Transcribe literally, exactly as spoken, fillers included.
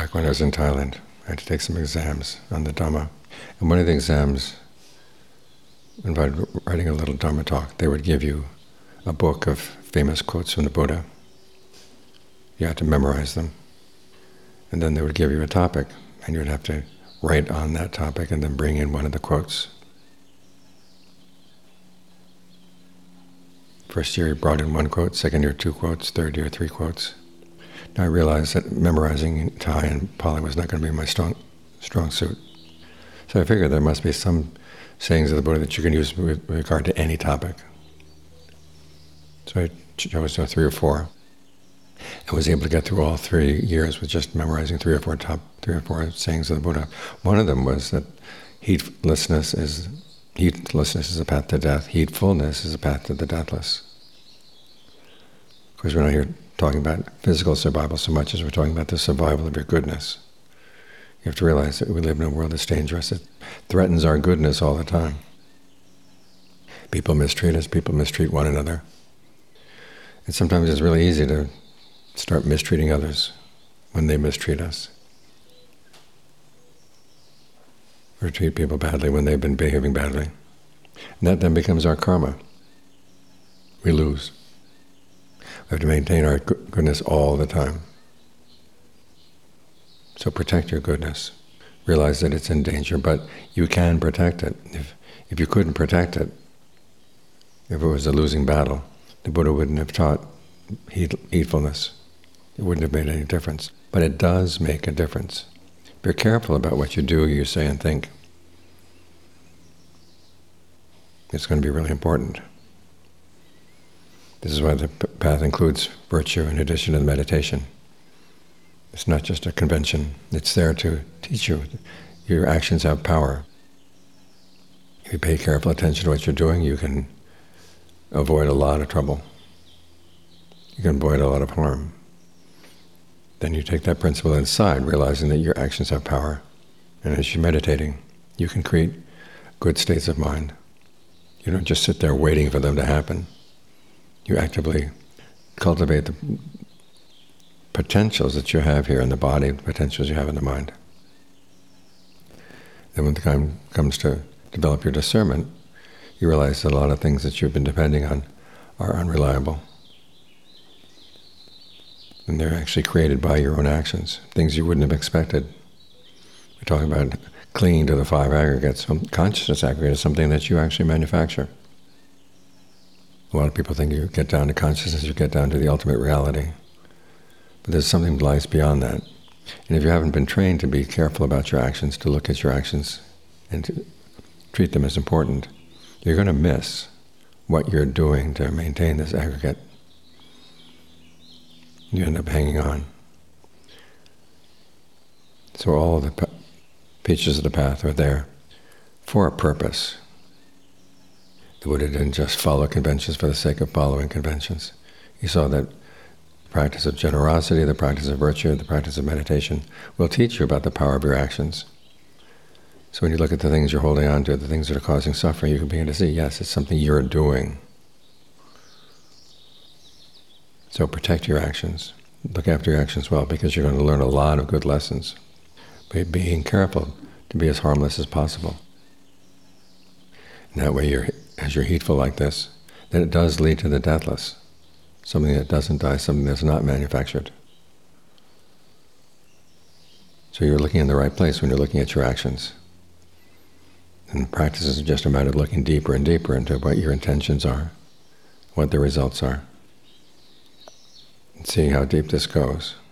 Back when I was in Thailand, I had to take some exams on the Dhamma. And one of the exams involved writing a little Dhamma talk. They would give you a book of famous quotes from the Buddha. You had to memorize them. And then they would give you a topic, and you would have to write on that topic and then bring in one of the quotes. First year you brought in one quote, second year two quotes, third year three quotes. Now I realized that memorizing Thai and Pali was not going to be my strong strong suit. So I figured there must be some sayings of the Buddha that you can use with regard to any topic. So I chose three or four. I was able to get through all three years with just memorizing three or four top, three or four sayings of the Buddha. One of them was that heedlessness is heedlessness is a path to death. Heedfulness is a path to the deathless. Of course, we're not here talking about physical survival so much as we're talking about the survival of your goodness. You have to realize that we live in a world that's dangerous. It threatens our goodness all the time. People mistreat us. People mistreat one another. And sometimes it's really easy to start mistreating others when they mistreat us. Or treat people badly when they've been behaving badly. And that then becomes our karma. We lose. We have to maintain our goodness all the time. So protect your goodness. Realize that it's in danger, but you can protect it. If, if you couldn't protect it, if it was a losing battle, the Buddha wouldn't have taught heed, heedfulness. It wouldn't have made any difference. But it does make a difference. If you're careful about what you do, you say, and think, it's going to be really important. This is why the path includes virtue in addition to the meditation. It's not just a convention. It's there to teach you. Your actions have power. If you pay careful attention to what you're doing, you can avoid a lot of trouble. You can avoid a lot of harm. Then you take that principle inside, realizing that your actions have power. And as you're meditating, you can create good states of mind. You don't just sit there waiting for them to happen. You actively cultivate the potentials that you have here in the body, the potentials you have in the mind. Then when the time comes to develop your discernment, you realize that a lot of things that you've been depending on are unreliable. And they're actually created by your own actions, things you wouldn't have expected. We're talking about clinging to the five aggregates. Consciousness aggregate is something that you actually manufacture. A lot of people think you get down to consciousness, you get down to the ultimate reality. But there's something that lies beyond that. And if you haven't been trained to be careful about your actions, to look at your actions and to treat them as important, you're going to miss what you're doing to maintain this aggregate. You end up hanging on. So all the p- features of the path are there for a purpose. The Buddha didn't just follow conventions for the sake of following conventions. He saw that the practice of generosity, the practice of virtue, the practice of meditation will teach you about the power of your actions. So when you look at the things you're holding on to, the things that are causing suffering, you can begin to see, yes, it's something you're doing. So protect your actions. Look after your actions well, because you're going to learn a lot of good lessons by being careful to be as harmless as possible. And that way, you're, as you're heedful like this, then it does lead to the deathless, something that doesn't die, something that's not manufactured. So you're looking in the right place when you're looking at your actions. And practice is just a matter of looking deeper and deeper into what your intentions are, what the results are, and seeing how deep this goes.